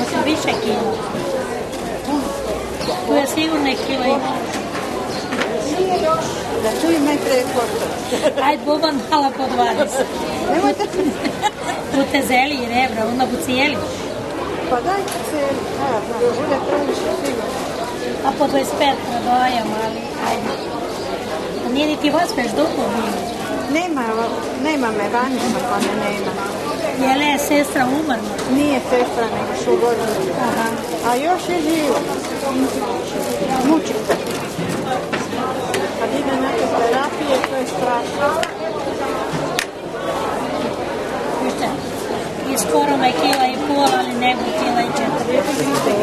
više kilo. Tu je sigurno kilo i da tu ima i prekorto. Ajde, Boban, hala po 20. Nemojte. Bute zeli i rebra, onda bu cijeli. Pa dajte cijeli, bude previše sigurno. A po 25 prodajem, ali ajde. A nije niti vas već dugo bilo? Nema me ranima, pa me nema. Je li je sestra umrla? Nije sestra, nego su godinu. A još je živo. Mučite. Kad ide neke terapije, to je strašno. I skoro me kila i pol, ali nego kila i 4.